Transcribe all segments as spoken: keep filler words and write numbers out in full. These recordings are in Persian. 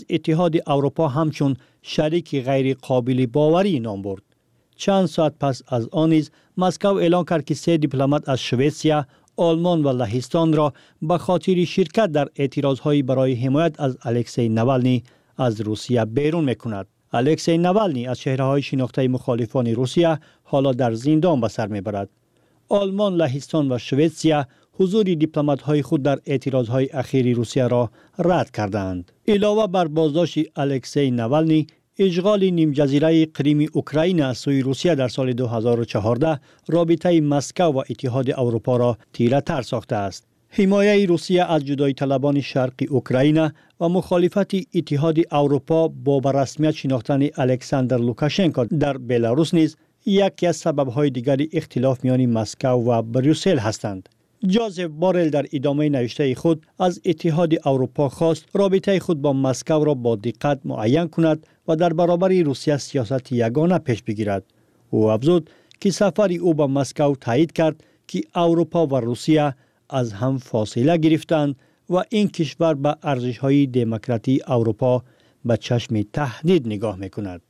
اتحاد اروپا همچون شریک غیر قابل باوری نام برد. چند ساعت پس از آن نیز مسکو اعلام کرد که سه دیپلمات از سوئیسریا، آلمان و لهستان را به خاطر شرکت در اعتراضهای برای حمایت از الکسی نوالنی از روسیه بیرون می‌کند. الکسی نوالنی از چهره‌های شناخته مخالفان روسیه حالا در زندان به سر می‌برد. آلمان، لهستان و سوئیسریا حضور دیپلمات‌های خود در اعتراضهای اخیر روسیه را رد کردند. علاوه بر بازداشت الکسی نوالنی، اشغال نیم جزیره کریم اوکراین از سوی روسیه در سال دو هزار و چهارده رابطه مسکو و اتحاد اروپا را تیره تر ساخته است. حمایه روسیه از جدایی طلبان شرق اوکراین و مخالفت اتحاد اروپا با به رسمیت شناختن الکساندر لوکاشنکو در بلاروس نیز یکی از سبب‌های دیگر اختلاف میان مسکو و بروسل هستند. جوزف بارل در ادامه نوشته خود از اتحاد اروپا خواست رابطه خود با مسکو را با دقت معین کند و در برابر روسیه سیاست یگانه پیش بگیرد. او افزود که سفر او به مسکو تایید کرد که اروپا و روسیه از هم فاصله گرفتند و این کشور به ارزش‌های دموکراتی اروپا به چشم تهدید نگاه می‌کند.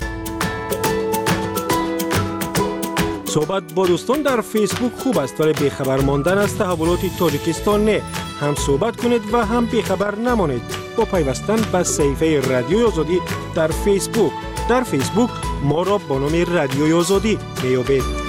صحبت با دوستان در فیسبوک خوب است ولی بیخبر ماندن از تحولات تاجیکستان نه. هم صحبت کنید و هم بیخبر نمانید با پیوستن به صفحه رادیوی آزادی در فیسبوک. در فیسبوک ما را با نام رادیوی آزادی میابید.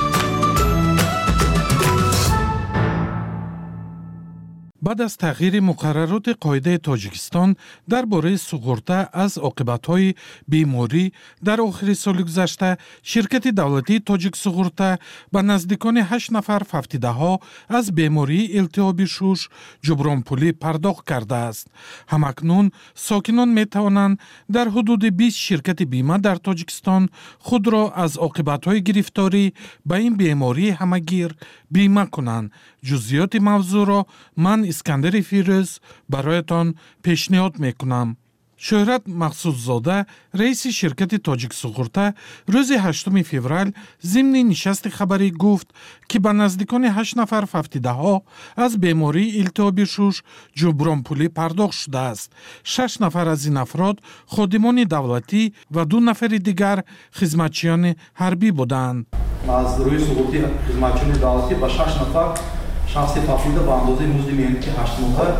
بعد از تغییر مقررات قاعده تاجیکستان درباره سوغورتا از عاقبت‌های بیماری در آخر سال گذشته، شرکت دولتی تاجیک سوغورتا به نزدیکان هشت نفر فوتیده‌ها از بیماری التهاب شوش جبران پولی پرداخت کرده است. همکنون ساکنان می‌توانند در حدود بیست شرکت بیمه در تاجیکستان خود را از عاقبت‌های گرفتاری به این بیماری همگیر بیمه کنند. جزئیات موضوع را من اسکندر فیروز برایتان پیشنهاد میکنم. شهرت مقصودزاده رئیس شرکت تاجیک سوغورتا روز هشتم فوریه ضمن نشست خبری گفت که به نزدیکان هشت نفر فوتیده‌ها از بیماری التهاب شوش جبران پولی پرداخت شده است. شش نفر از این افراد خادمان دولتی و دو نفر دیگر خدمتچیان حربی بودند. از روی سقوطی خدمتچیان دولتی با شش نفر شخصی فافیده با اندازه مزد میانگین هشت ماه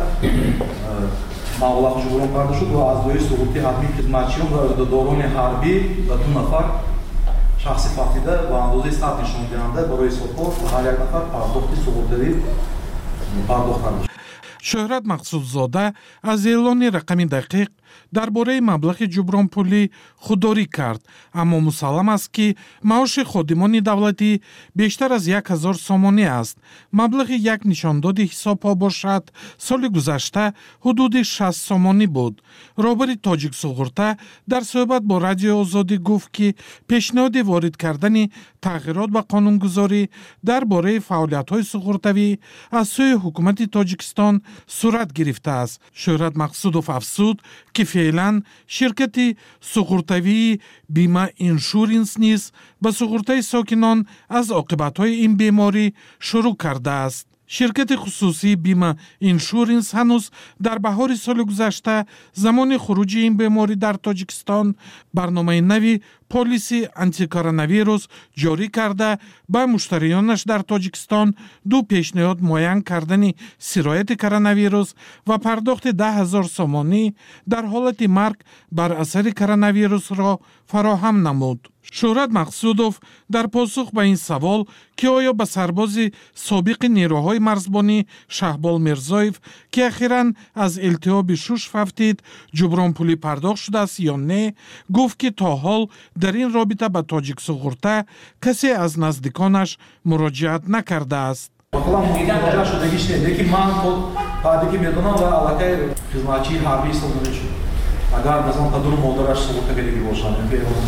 مبلغ جبران کرده شد و از روی سقوطی حربی خدمتچیان و دوران حربی و دو نفر شخصی فافیده با اندازه صد نشان دهنده برای سپورت و هر یک نفر پرداخت سقوطی پرداخت کرده شد. شهرت مقصودزاده از اعلان رقم دقیق درباره مبلغ جبران پولی خودداری کرد، اما مسلم است که معاش خادمان دولتی بیشتر از یک هزار سومانی است. مبلغ یک نشانداد حساب ها باشد سال گذشته حدود شصت سومانی بود. رهبر تاجیک سوغورتا در صحبت با رادیو آزادی گفت که پیشنهاد وارد کردن تغییرات به قانونگذاری درباره فعالیت های سوغورتوی از سوی حکومت تاجیکستان صورت گرفته است. شهرت مقصودوف افزود که فعلا شرکت سوغورتوی بیمه اینشورنس نیز به سوغورتای ساکنان از عاقبت‌های این بیماری شروع کرده است. شرکت خصوصی بیمه اینشورنس هنوز در بهار سال گذشته زمان خروج این بیماری در تاجیکستان برنامه نوی پالیسی آنتی کوروناویروس جاری کرده به مشتریانش در تاجیکستان دو پیشنهاد معین کردن سرایت کوروناویروس و پرداخت ده هزار سومانی در حالت مرگ بر اثر کوروناویروس را فراهم نمود. شهرت مقصودوف در پاسخ به این سوال که آیا به سرباز سابق نیروهای مرزبانی شهبال میرزایف که اخیراً از التهاب شوش فوتید جبران پولی پرداخت شده است یا نه، گفت که تا حال در این رابطه به تاجیک سوغورتا کسی از نزدیکانش مراجعت نکرده است. واقعا مراجعه شدگیش نه، لیکن من خود بعدی که میدونم و علاقه خدمتچی حربی سوغورتا شد. اگر مثلا قدر مادرش سوغورتا گرفته باشند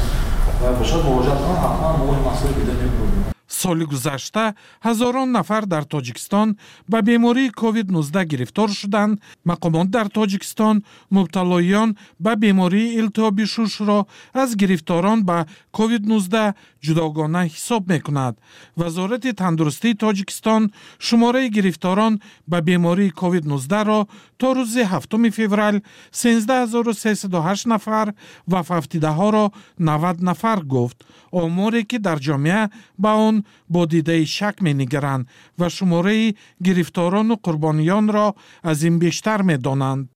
و باشد مراجعت کنند حتما موضوع مسئله بدن نمی‌کنند. سال گذشته هزاران نفر در تاجیکستان به بیماری کووید نوزده گرفتار شدند. مقامات در تاجیکستان مبتلایان به بیماری التهاب شوش را از گرفتاران به کووید نوزده جداگانه حساب میکند. وزارت تندرستی تاجیکستان شماره گرفتاران به بیماری کووید نوزده را تا روز هفتم فوریه سیزده هزار و سیصد و هشت نفر و ففتیده ها را نود نفر گفت. آماری که در جامعه به آن با دیده شک می‌نگرند و شماره گرفتاران و قربانیان را از این بیشتر می‌دانند.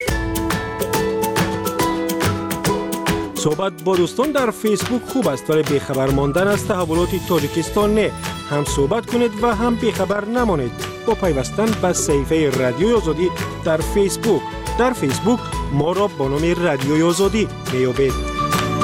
صحبت با دوستان در فیسبوک خوب است ولی بیخبر ماندن از تحولات تاجیکستان نه. هم صحبت کنید و هم بیخبر نمانید با پیوستن به صفحه رادیوی آزادی در فیسبوک. در فیسبوک ما را با نام رادیوی آزادی میابید.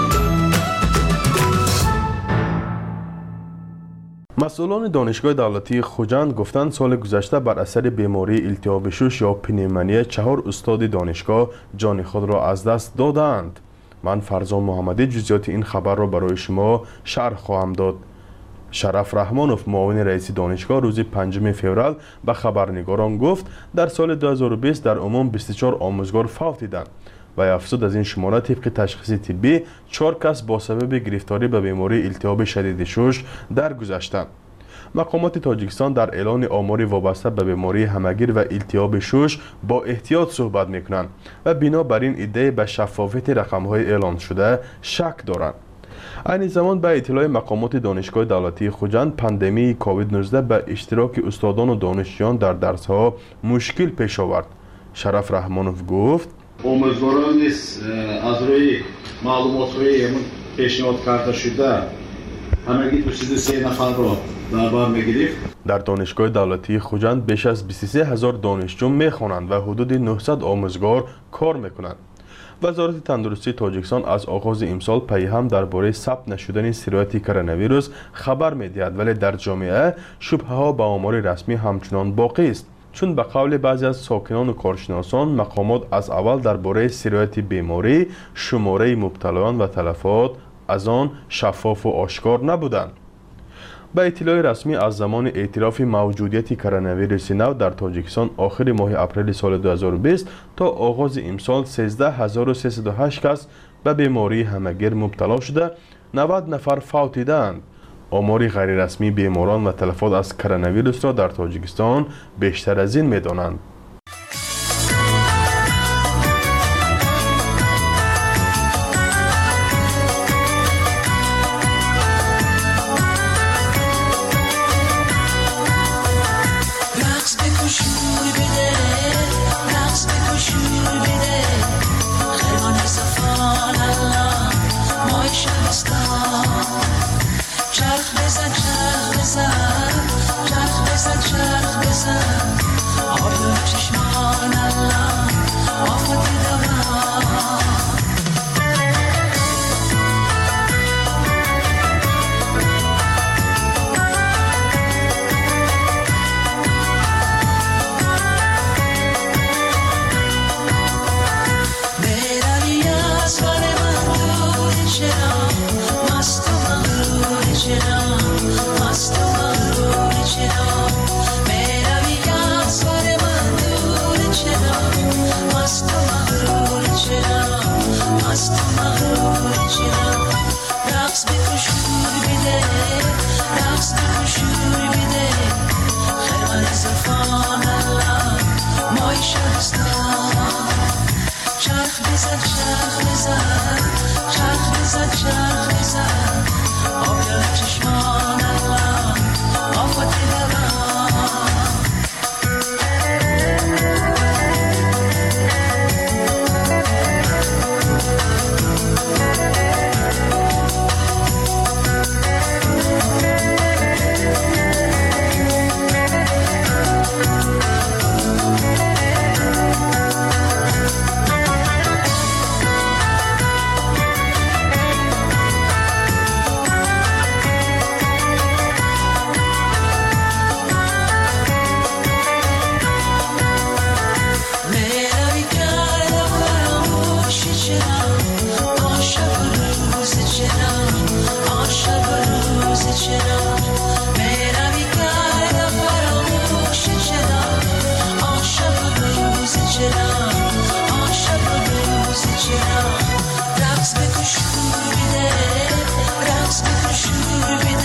مسئولان دانشگاه دولتی خوجند گفتند سال گذشته بر اثر بیماری التهاب شش یا پنیمونیا چهار استاد دانشگاه جان خود را از دست دادند. من فرزان محمدی جزئیات این خبر را برای شما شرح خواهم داد. شرف رحمانوف معاون رئیس دانشگاه روز پنجم فوریه به خبرنگاران گفت در سال دو هزار و بیست در عموم بیست و چهار آموزگار فوت دیدند و افزود از این شماره طبق تشخیص طبی چهار کس با سبب گرفتاری به بیماری التهاب شدید شش درگذشتند. مقامات تاجیکستان در اعلان آماری وابسته به بیماری همگیر و التهاب شش با احتیاط صحبت میکنند و بنابر این ایده به شفافیت رقم‌های اعلان شده شک دارند. این زمان به اطلاع مقامات دانشگاه دولتی خوجند پاندمی کووید نوزده به اشتراک استادان و دانشجویان در درس‌ها مشکل پیش آورد. شرف رحمانوف گفت آموزگاران نیز از روی معلومات‌های پیشنهاد کرده شده همگی دویست و سه نفر را در بر می‌گرفت. در دانشگاه دولتی خوجند بیش از بیست و سه هزار دانشجو می‌خوانند و حدود نهصد آموزگار کار می‌کنند. وزارت تندرستی تاجیکستان از آغاز امسال پی هم درباره ثبت نشدن سرایت کرونا ویروس خبر می‌دهد ولی در جامعه شبهه‌ها به آمار رسمی همچنان باقی است. چون به قول بعضی از ساکنان و کارشناسان مقامات از اول درباره سرایت بیماری شماره مبتلایان و تلفات از آن شفاف و آشکار نبودند. به اطلاع رسمی از زمان اعتراف موجودیت کرونا ویروس نو در تاجیکستان آخر ماه اپریل سال دو هزار و بیست تا آغاز امسال سیزده هزار و سیصد و هشت کس به بیماری همگیر مبتلا شده، نود نفر فوت دیدند. آمار غیر رسمی بیماران و تلفات از کرونا ویروس را در تاجیکستان بیشتر از این می‌دانند. رقص بکن شور بیده رقص بکن شور بیده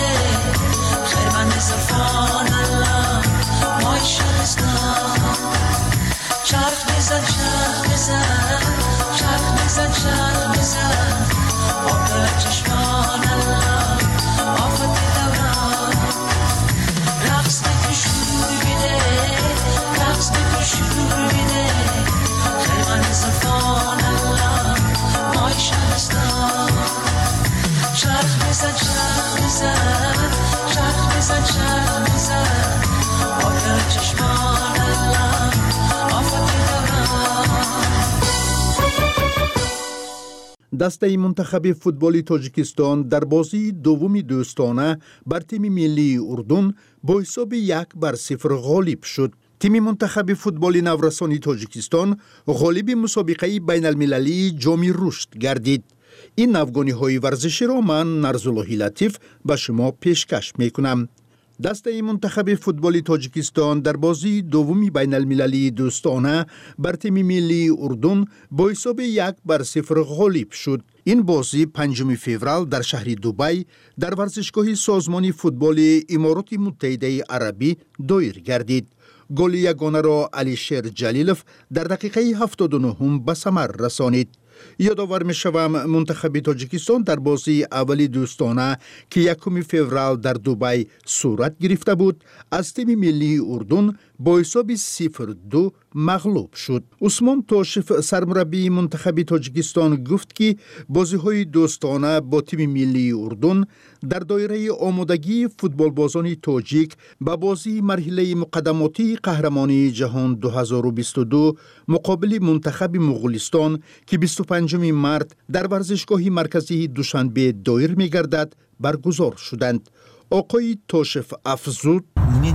دسته منتخب فوتبال تاجیکستان در بازی دومی دوستانه بر تیم ملی اردن با حساب یک بر صفر غالب شد. تیم منتخب فوتبال نورسانی تاجیکستان غالب مسابقه بین المللی جام رشد گردید. این نوگانی های ورزشی را من نرزالله لطیف به شما پیشکش می کنم. دسته منتخب فوتبال تاجیکستان در بازی دومی بین المللی دوستانه بر تیم ملی اردن با حساب یک بر صفر غالب شد. این بازی پنجم فوریه در شهر دبی در ورزشگاه سازمان فوتبال امارات متحده عربی دایر گردید. گل یگانه را علیشیر جلیلوف در دقیقه هفتاد و نه به ثمر رسانید. یادآور می‌شوم منتخب تاجیکستان در بازی اولی دوستانه که یکم فوریه در دبی صورت گرفته بود از تیم ملی اردن با حساب صفر دو مغلوب شد. عثمان توشف سرمربی منتخب تاجیکستان گفت که بازی‌های دوستانه با تیم ملی اردن در دایره آمادگی فوتبال بازان تاجیک به بازی مرحله مقدماتی قهرمانی جهان دو هزار و بیست و دو مقابل منتخب مغولستان که بیست و پنجم مارس در ورزشگاه مرکزی دوشنبه دایر می‌گردد برگزار شدند. آقای توشف افزود: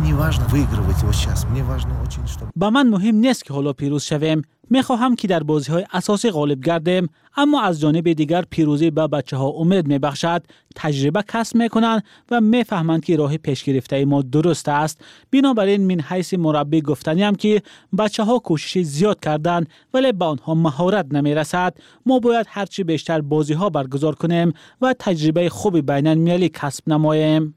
با من مهم نیست که حالا پیروز شویم. میخواهم که در بازی های اساسی غالب گردیم، اما از جانب دیگر پیروزی به بچه ها امید میبخشد، تجربه کسب میکنند و میفهمند که راه پیش گرفته ما درست است. بنابراین من حیث مربی گفتنیم که بچه ها کوشش زیاد کردند ولی به آنها مهارت نمیرسد. ما باید هرچی بیشتر بازی ها برگزار کنیم و تجربه خوب بین المللی کسب نماییم.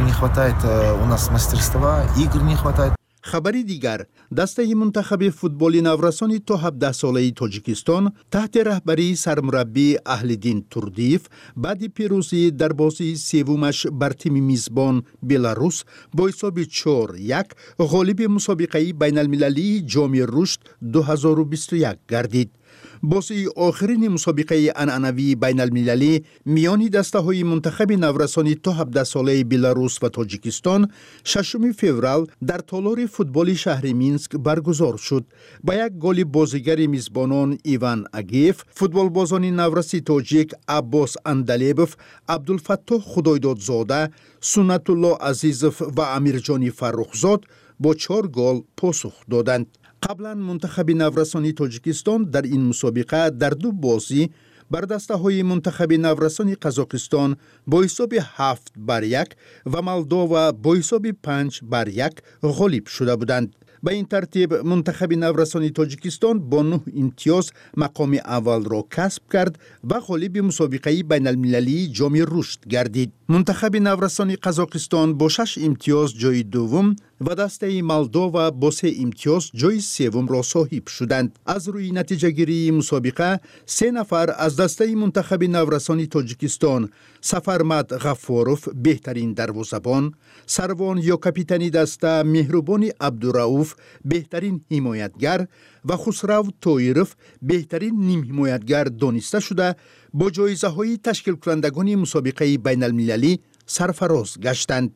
خبری دیگر، دسته منتخب فوتبال نورسانی تا هفده ساله تاجیکستان تحت رهبری سرمربی اهلدین توردیف بعد پیروزی در بازی سومش بر تیم میزبان بلاروس با حساب چهار یک غالب مسابقه بین المللی جام رشد دو هزار و بیست و یک گردید. بازی آخرین مسابقه عنعنوی بین المللی میان دسته های منتخب نورسانی تا هفده ساله بلاروس و تاجیکستان ششم فوریه در تالار فوتبال شهر مینسک برگزار شد. با یک گل بازیگر میزبانان ایوان اگیف، فوتبال بازان نورسی تاجیک عباس اندلیبوف، عبدالفتاح خدایدادزاده، سنت الله عزیزوف و امیرجانی فرخزاد با چهار گل پاسخ دادند. قبلا منتخب نورسانی تاجیکستان در این مسابقه در دو بازی بر دسته های منتخب نورسانی قزاقستان با حساب هفت بر یک و مولداوا با حساب پنج بر یک غالب شده بودند. به این ترتیب منتخب نورسانی تاجیکستان با نه امتیاز مقام اول را کسب کرد و غالب مسابقه بین المللی جام رشد گردید. منتخب نورسانی قزاقستان با شش امتیاز جای دوم و دسته مولداوا با سه امتیاز جای سوم را صاحب شدند. از روی نتیجه گیری مسابقه سه نفر از دسته منتخب نورسانی تاجیکستان، سفرمد غفاروف بهترین دروازه‌بان، سروان یا کاپیتانی دسته مهربانی عبدالرؤوف بهترین حمایتگر و خسرو تویروف بهترین نیم حمایتگر دانسته شده با جایزه های تشکیل کنندگان مسابقه بین المللی سرفراز گشتند.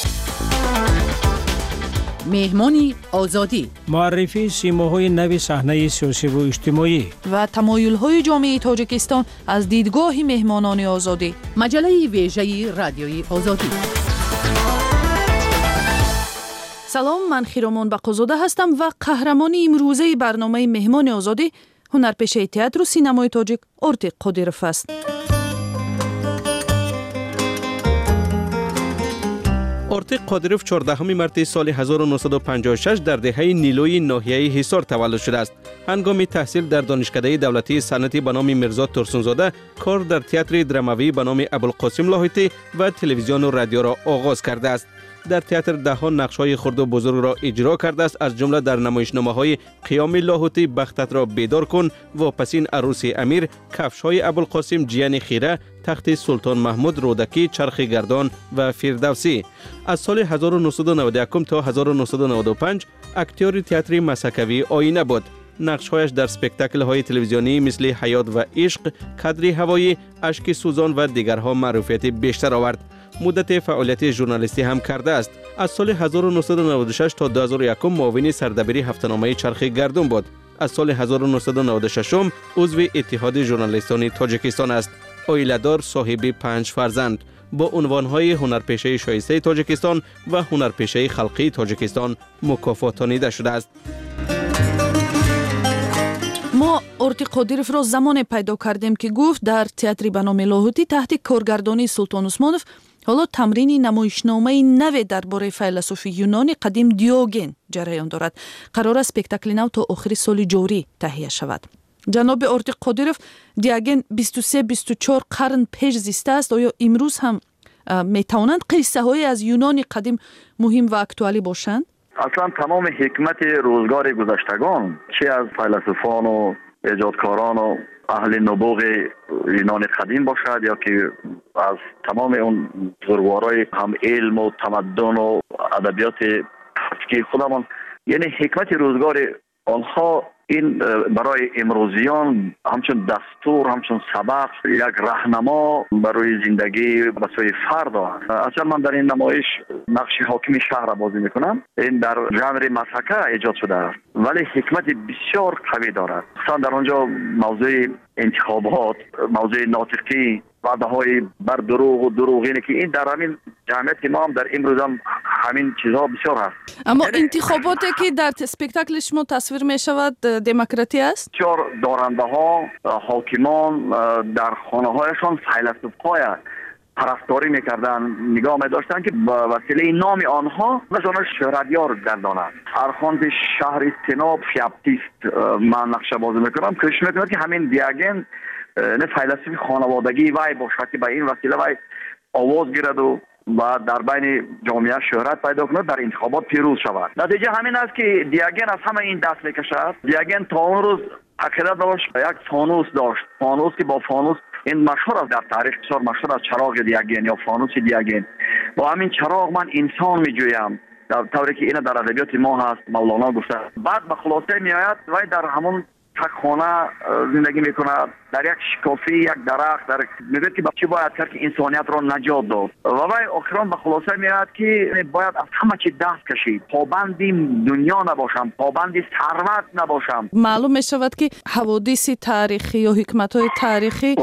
مهمانی آزادی، معرفی سیماهای نو صحنه سیاسی و اجتماعی و تمایل‌های جامعه تاجیکستان از دیدگاه مهمانان آزادی. مجله ویژه رادیوی آزادی. سلام، من خیرامان بقازاده هستم و قهرمان امروزه برنامه مهمان آزادی هنرپیشه تئاتر و سینمای تاجیک ارتیق قادیروف است. ارتیق قادیروف چهاردهم مارس سال هزار و نهصد و پنجاه و شش در دهه نیلوی ناحیه حصار تولد شده است. هنگام تحصیل در دانشکده دولتی صنعتی به نام میرزا ترسونزاده کار در تئاتر دراموی به نام ابوالقاسم لاهوتی و تلویزیون و رادیو را آغاز کرده است. در تئاتر ده‌ها نقش‌های خرد و بزرگ را اجرا کرده است، از جمله در نمایشنامه‌های قیام لاهوتی، بختت را بیدار کن، واپسین عروس امیر، کفش‌های ابوالقاسم، جیان خیره، تخت سلطان محمود، رودکی، چرخ گردان و فردوسی. از سال هزار و نهصد و نود و یک تا هزار و نهصد و نود و پنج اکتور تئاتر مسکوی آینه بود. نقش‌هایش در اسپکتاکل‌های تلویزیونی مثل حیات و عشق، کادر هوایی، اشک سوزان و دیگرها معروفیت بیشتر آورد. مدت فعالیت ژورنالیستی هم کرده است. از سال هزار و نهصد و نود و شش تا دو هزار و یک معاون سردبیر هفته‌نامه چرخ گردون بود. از سال هزار و نهصد و نود و شش عضو اتحاد ژورنالیستان تاجیکستان است. عائله‌دار، صاحب پنج فرزند، با عنوان‌های هنرپیشه شایسته تاجیکستان و هنرپیشه خلقی تاجیکستان مکافاتانیده شده است. ما ارتی قادیرف را زمان پیدا کردیم که گفت در تئاتر به نام لاهوتی تحت کارگردانی سلطان عثمانوف حالا تمرین نمایشنامه نو درباره فیلسوف یونانی قدیم دیوگن جریان دارد. قرار است اسپکتاکل نو تا آخر سال جاری تهیه شود. جناب ارتی قادیرف، دیوگن بیست و سه بیست و چهار قرن پیش زیسته است. آیا امروز هم میتوانند قصه های از یونان قدیم مهم و اکتوالی باشند؟ اصلا تمام حکمت روزگار گذشتگان، چه از فیلسوفان و ایجادکاران و اهل نبوغ یونان قدیم باشد یا که از تمام اون بزرگوارای هم علم و تمدن و ادبیات که خودمان، یعنی حکمت روزگار آنها این برای امروزیان همچون دستور، همچون سبق، یک راهنما برای زندگی برای فرد است. اصلا من در این نمایش نقش حاکم شهر را بازی میکنم. این در ژانر مسحکه ایجاد شده است ولی حکمت بسیار قوی دارد. مثلا در آنجا موضوع انتخابات، موضوع ناطقی، وعده های بر دروغ و دروغینه که این در همین جامعه ما هم در امروز هم همین چیزها بسیار هست. اما انتخاباتی که در اسپکتاکل شما تصویر می شود دموکراتی است؟ بسیار دارنده ها، حاکمان در خانه هایشان فیلسوف های پرستاری میکردن، نگاه می‌داشتن که با وسیله نام آنها مثلا شهرتیار گردانند. ارخاند شهر استناب فیاپتیست من نقشه بازی میکنم که میکنم که همین دیوگن نه فیلسوف خانوادگی وای باشد که با این وسیله وای آواز گیرد و و در بین جامعه شهرت پیدا کند، در انتخابات پیروز شود. نتیجه همین است که دیوگن از همه این دست میکشد. دیوگن تا اون روز عقیده داشت یک فانوس داشت، فانوس که با فانوس این مشهور است، در تاریخ بسیار مشهور است چراغ دیوگن یا فانوس دیوگن. با همین چراغ من انسان میجویم، در طوری که این در ادبیات ما هست مولانا گفته. بعد به خلاصه میآید و در همون تک خانه زندگی میکنه، در یک شکافی، یک درخت، در میگه که چی باید کرد که انسانیت را نجات داد و وای آخران به خلاصه میاد که باید از همه چی دست کشید، پابندی دنیا نباشم، پابندی ثروت نباشم. معلوم میشود که حوادث تاریخی یا حکمت‌های تاریخی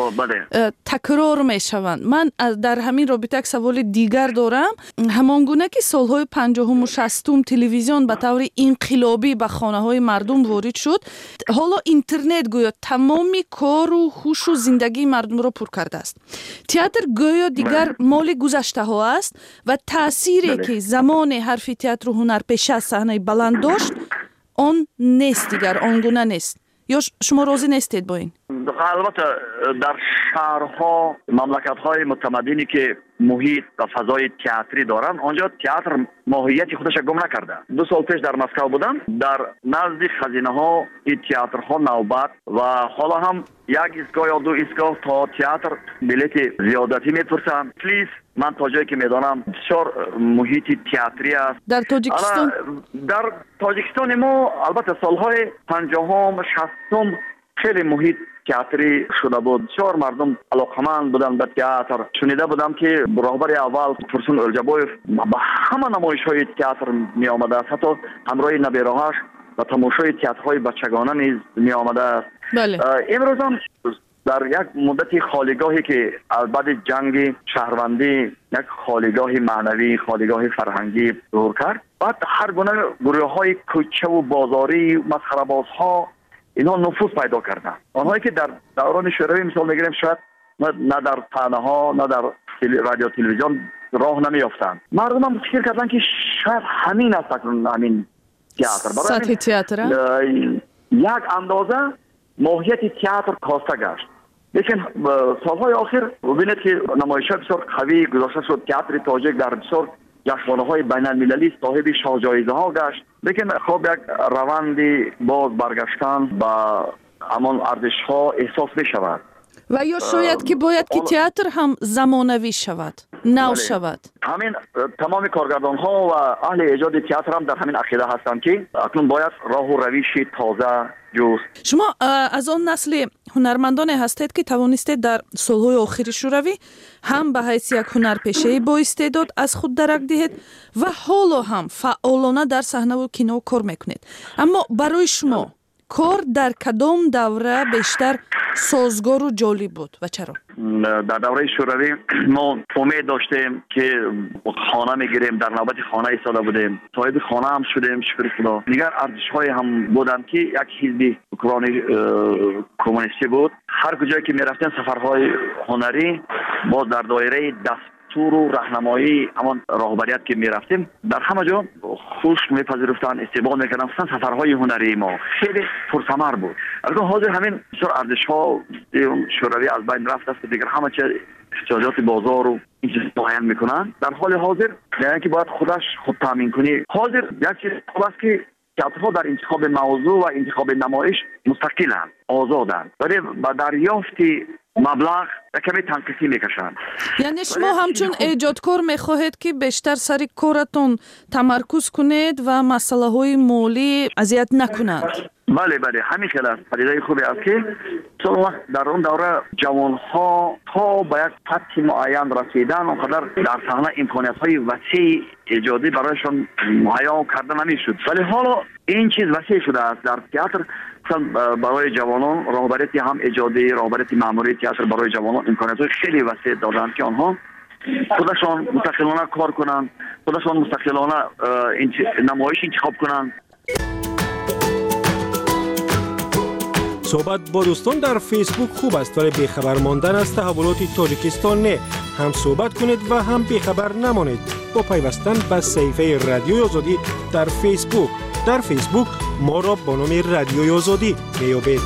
تکرار میشوند. من در همین رابطه یک سوال دیگر دارم. همان گونه که سالهای پنجاهم و شصتم تلویزیون به طور انقلابی به خانه‌های مردم وارد شد، حالا اینترنت گویا تمامی کار و هوش و زندگی مردم را پر کرده است. تئاتر گویا دیگر مال گذشته ها است و تأثیری که زمان حرفی تئاتر و هنرپیشه از صحنه بلند داشت آن نیست دیگر، آنگونه نیست. یا شما راضی نیستید با این؟ البته در شهرها، مملکت‌های متمدنی که محیط و فضای تئاتری دارن، آنجا تئاتر ماهیت خودش گم نکرده. دو سال پیش در مسکو بودم، در نزد خزینه ها این تئاترها نوبت و حالا هم یک ایستگاه یا دو ایستگاه تا تئاتر بلیت زیادتی میپرسن. پلیز من تا جایی که میدانم بسیار محیط تئاتری است. در تاجیکستان در تاجیکستان ما البته سالهای پنجاهم شصتم خیلی محیط تئاتری شده بود. بسیار مردم علاقمند بودن به تئاتر. شنیده بودم که راهبر اول فرسون الجبایف با همه نمایش‌های تئاتر می آمده است، حتی همراه نبیره‌هاش و تماشای تئاترهای بچگانه نیز می آمده است. بله. امروز هم در یک مدت خالیگاهی که بعد جنگ شهروندی یک خالیگاه معنوی، خالیگاه فرهنگی ظهور کرد، بعد هر گونه گروه‌های کوچه و بازاری، مسخره‌بازها اینها نفوذ پیدا کردن. آنهایی که در دوران شوروی مثال میگیریم شاید نه در صحنه ها نه در رادیو تلویزیون راه نمیافتند. مردم هم فکر کردن که شاید همین است همین تئاتر. سطح تئاتر یک اندازه ماهیت تئاتر کاسته گشت. لیکن سالهای آخر ببینید که نمایش‌ها بسیار قوی گذاشته شد. تئاتر تاجیک در بسیار جشنواره‌های بین‌المللی صاحب شاه جایزه ها گشت. لیکن خب یک روندی باز برگشتن با همان ارزش ها احساس می شود و یا شاید که باید که تئاتر هم زمانوی شود، نو شود. همین تمام کارگردان ها و اهل ایجاد تئاتر هم در همین عقیده هستند که اکنون باید راه و روش تازه جست. شما از آن نسل هنرمندان هستید که توانستید در سالهای آخر شوروی هم به حیث یک هنرپیشه با استعداد از خود درک دهید و حالا هم فعالانه در صحنه و کینو کار میکنید. اما برای شما کار در کدام دوره بیشتر سازگار و جالب بود و چرا؟ در دوره شوروی ما امید داشتیم که خانه میگیریم، در نوبت خانه ایستاده بودیم، صاحب خانه هم شدیم شکر خدا. دیگر ارزش های هم بودن که یک حزب اوکراینی کمونیستی بود. هر کجایی که میرفتیم سفرهای هنری با در دایره دست تور و راهنمایی امان راهبریت که میرفتیم در همه جا خوش میپذیرفتن، استقبال میکردن. خصوصا سفرهای هنری ما خیلی پرثمر بود. البته حاضر همین بسیار ارزش ها شوروی از بین رفت است، دیگر همه چیز احتیاجات بازار و این چیز تعیین میکنن. در حال حاضر یعنی که باید خودش خود تامین کنی. حاضر یک چیز خوب است که تئاترها در انتخاب موضوع و انتخاب نمایش مستقلند، آزادند، ولی با دریافت مبلغ کمی تنقیصی میکشند. یعنی شما همچون ایجادکار میخواهید که بیشتر سر کارتون تمرکز کنید و مسئله های مالی اذیت نکنند. بله بله همین که است. پدیده خوبی است که در اون دوره جوان ها تا به یک سطح معین رسیدن اونقدر در صحنه امکانیت های وسیع ایجادی برایشان مهیا کرده نمیشد، ولی حالا این چیز وسیع شده است. در تئاتر برای جوانان راهبریتی هم ایجادی، راهبریتی مأموری تئاتر برای جوانان امکانیت های خیلی وسیع دادند که آنها خودشان مستقلانه کار کنند، خودشان مستقلانه نمایش انتخاب کنند. صحبت با دوستان در فیسبوک خوب است، ولی بیخبر ماندن از تحولات تاجیکستان نه. هم صحبت کنید و هم بیخبر نمانید با پیوستن به صفحه رادیوی آزادی در فیسبوک. در فیسبوک ما را با نام رادیوی آزادی میابید.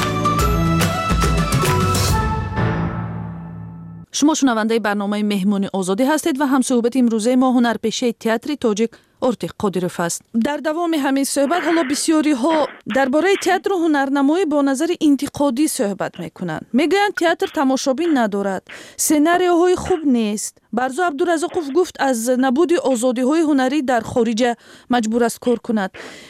شما شنونده برنامه مهمون آزادی هستید و هم صحبت امروزه ما هنرپیشه تئاتر تاجیک ارتق قادروف است. در دوام همین صحبت حالا بسیاری ها درباره تئاتر و هنرنمایی با نظر انتقادی صحبت میکنند. میگویند تئاتر تماشابین ندارد، سناریوهای خوب نیست. برزو عبدالرزاقوف گفت از نبود آزادی های هنری در خارج مجبور است کار کند.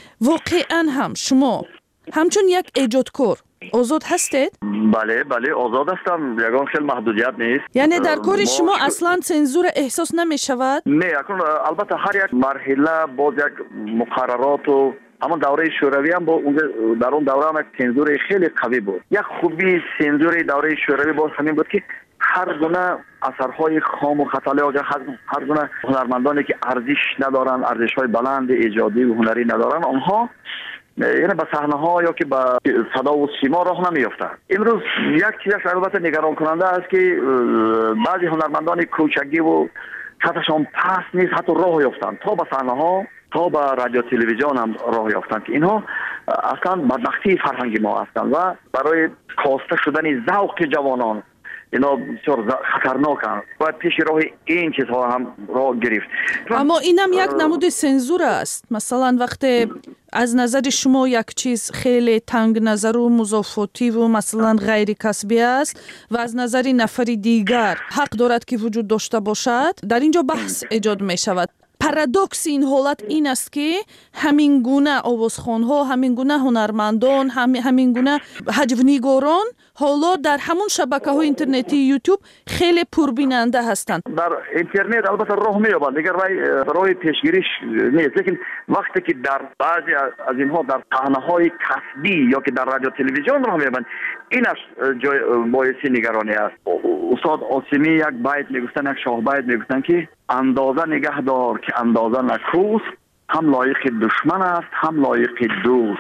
واقعا هم شما همچون یک ایجادکار آزاد هستید؟ بله بله آزاد هستم، یگان خیلی محدودیت نیست. یعنی در کار شما اصلا سنزور احساس نمی شود؟ نه، البته هر یک مرحله باز یک مقررات و اما دوره شوروی هم با در اون دوره هم یک سنزور خیلی قوی بود. یک خوبی سنزور دوره شوروی باز همین بود که هر گونه اثرهای خام و خطاله و هر گونه هنرمندانی که ارزش ندارن، ارزش‌های بلند ایجادی و هنری ندارن، آنها یعنی به صحنه ها یا که به صدا و سیما راه نمیافتند. امروز یک چیزش البته نگران کننده است که بعضی هنرمندان کوچگی و سطحشان پست نیست حتی راه یافتند تا به صحنه ها، تا به رادیو تلویزیون هم راه یافتند که اینها اصلا بدبختی فرهنگ ما هستند و برای کاسته شدن ذوق جوانان اینا بسیار خطرناکند. باید پیش راه این چیزها هم راه گرفت. اما اینم یک نمود سنزور است. مثلا وقتی از نظر شما یک چیز خیلی تنگ نظر و مضافاتی و مثلا غیر کسبی است و از نظر نفر دیگر حق دارد که وجود داشته باشد، در اینجا بحث ایجاد می شود. پارادوکس این حالت این است که همین گونه آوازخوان‌ها، همین گونه هنرمندان، همین همین گونه هجونیگاران حالا در همون شبکه‌های اینترنتی یوتیوب خیلی پربیننده هستند. در اینترنت البته راه می‌یابند، دیگر راه راه پیشگیریش نیست، لیکن وقتی که در بعضی از اینها در صحنه‌های کسبی یا که در رادیو تلویزیون راه می‌یابند، اینش جای باعث نگرانی است. استاد آسمی یک بیت میگفتن، یک شاه بیت میگفتن که اندازه نگه دار که اندازه نکوست، هم لایق دشمن است هم لایق دوست.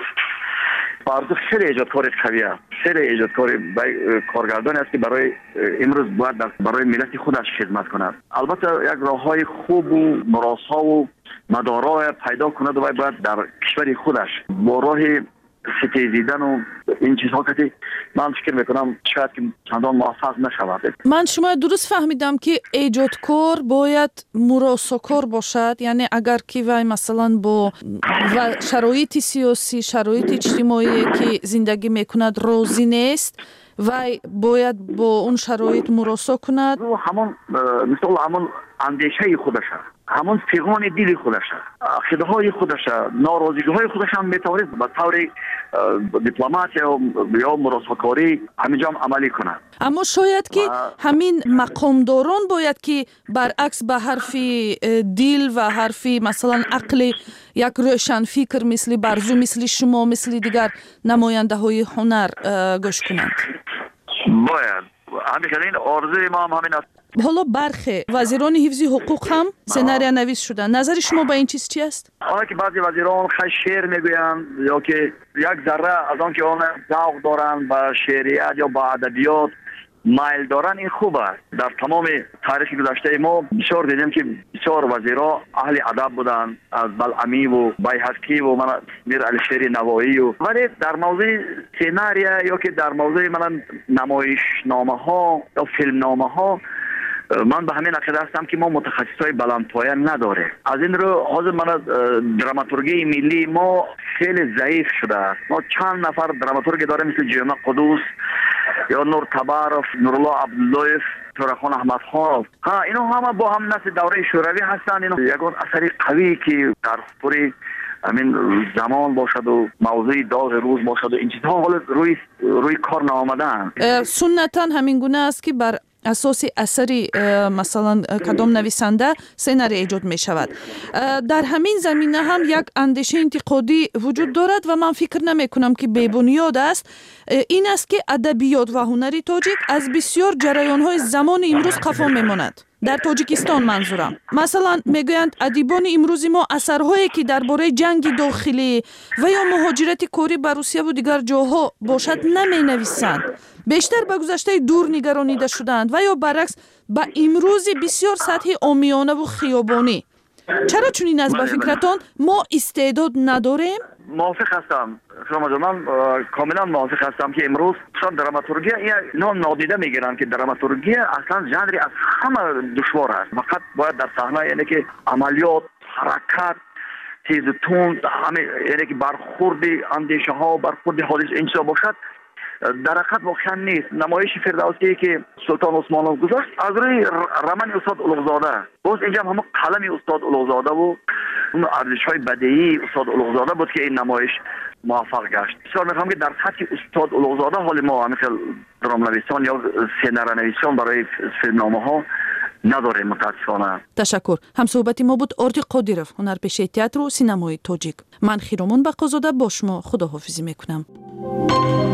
برزو خیلی ایجادکار قوی است، خیلی ایجادکار کارگردانی است که برای امروز باید برای ملت خودش خدمت کند. البته یک راههای خوب و مراسا و مدارا پیدا کند و باید در کشور خودش با راه ستیزیدن و این چیزها که من فکر میکنم شاید که چندان موفق نشود. من شما درست فهمیدم که ایجادکار باید مراساکار باشد، یعنی اگر که وای مثلا با و شرایط سیاسی، شرایط اجتماعی که زندگی میکند راضی نیست و باید با اون شرایط مراسا کند. همون مثل همون اندیشه خودش، همون پیغام دل خودش، عقیده‌های خودش، ناراضی‌های خودش هم میتواند به طور دیپلماسی یا مراسل‌کاری همینجا عملی کنه. اما شاید که همین مقامداران باید که برعکس به حرف دل و حرف مثلا عقل یک روشن فکر مثل برزو، مثل شما، مثل دیگر نماینده های هنر گوش کنند. باید همین آرزوی ما هم همین است. حالا برخی وزیران حفظ حقوق هم سناریو نویس شدن. نظر شما با این چیز چی است؟ آنها که بعضی وزیران خیلی شعر میگویند یا که یک ذره از آن که آن ذوق دارند به شعریت یا به ادبیات مایل دارن، این خوب است. در تمام تاریخ گذشته ما بسیار دیدیم که بسیار وزیرا اهل ادب بودند، از بلعمی و بیهقی و من میر علی شیر نوایی و ولی در موضوع سیناریا یا که در موضوع من نمایش نامه ها یا فیلم نامه ها من به همین عقیده هستم که ما متخصصای بلندپایه نداره. از این رو حاضر من دراماتورگی ملی ما خیلی ضعیف شده است. ما چند نفر دراماتورگ داریم مثل جمعه قدوس یا نور تبارف، نورالله عبداللهیف، تورخان احمد خان. ها اینو همه با هم نسل دوره شوروی هستند. اینو یگان اثری قوی که در پوری همین زمان باشد و موضوع داغ روز باشد و این چیزها حالا روی روی کار نآمدن. سنتا همین گونه است که بر اساس اثری مثلا کدام نویسنده سناریو ایجاد می شود. در همین زمینه هم یک اندیشه انتقادی وجود دارد و من فکر نمی کنم که بی بنیاد است. این است که ادبیات و هنر تاجیک از بسیار جریان های زمان امروز قفا می ماند. در تاجیکستان منظورم. مثلا میگویند ادیبان امروزی ما اثرهایی که درباره جنگ داخلی و یا مهاجرت کاری به روسیه و دیگر جاها باشد نمی نویسند. بیشتر به گذشته دور نگرانیده شدند و یا برعکس به امروز بسیار سطح عامیانه و خیابانی. چرا چنین است به فکرتان ما استعداد نداریم؟ موافق هستم. شما من کاملا موافق هستم که امروز شان دراماتورگی اینا نادیده میگیرن که دراماتورگی اصلا ژانری از همه دشوار است. فقط باید در صحنه یعنی که عملیات، حرکت، تیز و تند، همه یعنی که برخورد اندیشه ها، برخورد حادث انشا باشد. در حقیقت واقعا نیست. نمایش فردوسی که سلطان عثمانov گذاشت از روی رمن استاد اولوغزاده، باز اینجا هم قلم استاد اولوغزاده و اون ارزش‌های بدیعی استاد اولوغزاده بود که این نمایش موفق گشت. بسیار می‌خوام که در سطح استاد اولوغزاده حال ما مثل درام‌نویسان یا سیناریونویسان برای فیلمنامه‌ها نداریم متاسفانه. تشکر. هم صحبتی ما بود آرتی قادیرов، هنرپیشه تئاتر و سینمای تاجیک. من خیرمون بقازاده با شما خداحافظی میکنم.